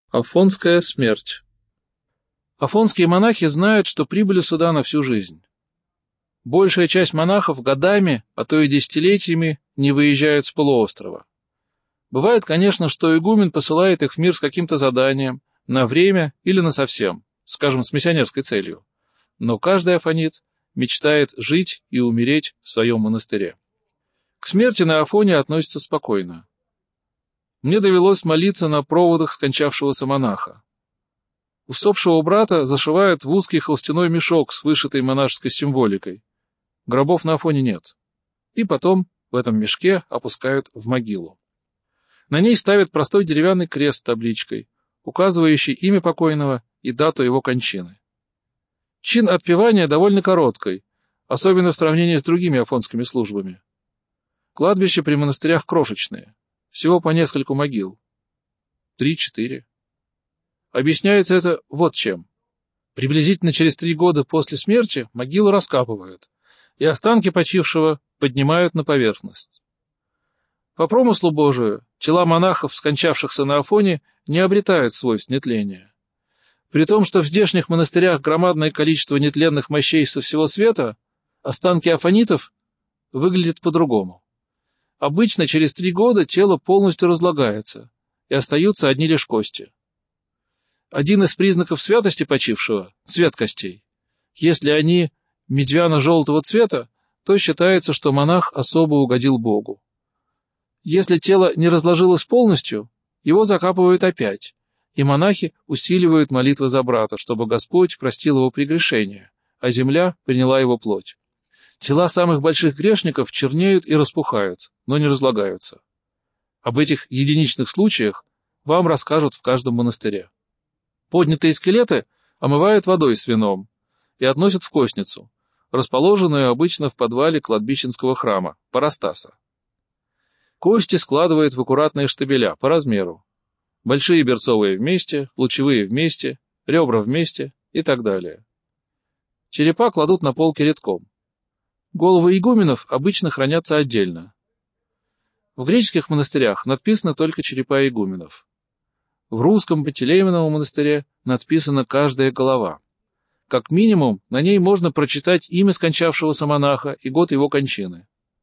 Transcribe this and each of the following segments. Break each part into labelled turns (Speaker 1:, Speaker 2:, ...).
Speaker 1: Афонская смерть. Афонские монахи знают, что прибыли сюда на всю жизнь. Большая часть монахов годами, а то и десятилетиями не выезжают с полуострова. Бывает, конечно, что игумен посылает их в мир с каким-то заданием, на время или насовсем, скажем, с миссионерской целью. Но каждый афонит мечтает жить и умереть в своем монастыре. К смерти на Афоне относятся спокойно. Мне довелось молиться на проводах скончавшегося монаха. Усопшего брата зашивают в узкий холстяной мешок с вышитой монашеской символикой. Гробов на Афоне нет. И потом в этом мешке опускают в могилу. На ней ставят простой деревянный крест с табличкой, указывающий имя покойного и дату его кончины. Чин отпевания довольно короткий, особенно в сравнении с другими афонскими службами. Кладбища при монастырях крошечные. Всего по нескольку могил. 3-4. Объясняется это вот чем. Приблизительно через 3 года после смерти могилу раскапывают, и останки почившего поднимают на поверхность. По промыслу Божию, тела монахов, скончавшихся на Афоне, не обретают свойств нетления. При том, что в здешних монастырях громадное количество нетленных мощей со всего света, останки афонитов выглядят по-другому. Обычно через 3 года тело полностью разлагается, и остаются одни лишь кости. Один из признаков святости почившего – цвет костей. Если они медвяно-желтого цвета, то считается, что монах особо угодил Богу. Если тело не разложилось полностью, его закапывают опять, и монахи усиливают молитвы за брата, чтобы Господь простил его прегрешения, а земля приняла его плоть. Тела самых больших грешников чернеют и распухают, но не разлагаются. Об этих единичных случаях вам расскажут в каждом монастыре. Поднятые скелеты омывают водой с вином и относят в костницу, расположенную обычно в подвале кладбищенского храма, парастаса. Кости складывают в аккуратные штабеля по размеру. Большие берцовые вместе, лучевые вместе, ребра вместе и так далее. Черепа кладут на полки рядком. Головы игуменов обычно хранятся отдельно. В греческих монастырях надписаны только черепа игуменов. В русском Пантелеймоновом монастыре надписана каждая голова. Как минимум, на ней можно прочитать имя скончавшегося монаха и год его кончины.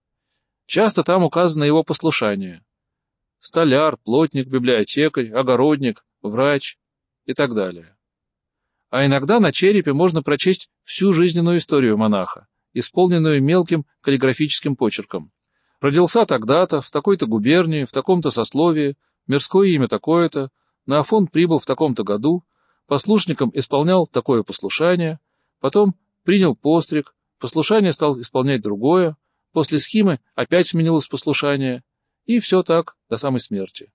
Speaker 1: Часто там указано его послушание. Столяр, плотник, библиотекарь, огородник, врач и так далее. А иногда на черепе можно прочесть всю жизненную историю монаха, исполненную мелким каллиграфическим почерком. Родился тогда-то, в такой-то губернии, в таком-то сословии, мирское имя такое-то, на Афон прибыл в таком-то году, послушником исполнял такое послушание, потом принял постриг, послушание стал исполнять другое, после схимы опять сменилось послушание, и все так до самой смерти.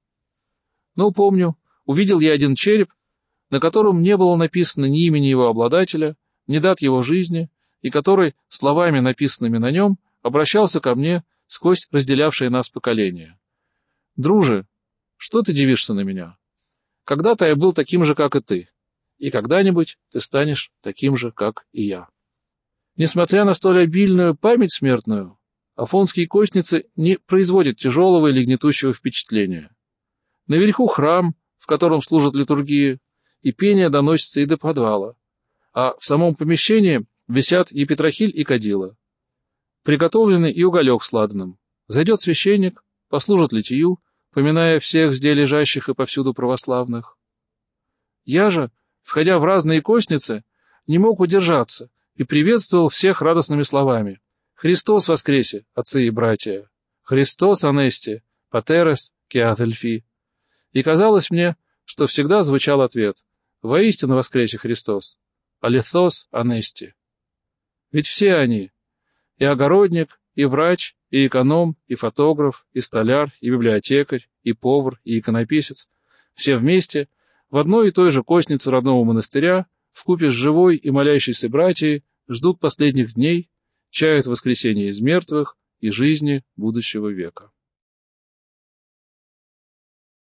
Speaker 1: Но помню, увидел я один череп, на котором не было написано ни имени его обладателя, ни дат его жизни, и который, словами, написанными на нем, обращался ко мне сквозь разделявшее нас поколение. «Друже, что ты дивишься на меня? Когда-то я был таким же, как и ты, и когда-нибудь ты станешь таким же, как и я». Несмотря на столь обильную память смертную, афонские костницы не производят тяжелого или гнетущего впечатления. Наверху храм, в котором служат литургии, и пение доносится и до подвала, а в самом помещении висят и петрохиль, и кадила. Приготовленный и уголек с ладаном. Зайдет священник, послужит литию, поминая всех здесь лежащих и повсюду православных. Я же, входя в разные костницы, не мог удержаться и приветствовал всех радостными словами. «Христос воскресе, отцы и братья! Христос анести, патерес кеадельфи!» И казалось мне, что всегда звучал ответ: «Воистину воскресе Христос! Алethos анести!» Ведь все они, и огородник, и врач, и эконом, и фотограф, и столяр, и библиотекарь, и повар, и иконописец, все вместе, в одной и той же костнице родного монастыря, вкупе с живой и молящейся братьей, ждут последних дней, чают воскресения из мертвых и жизни будущего века.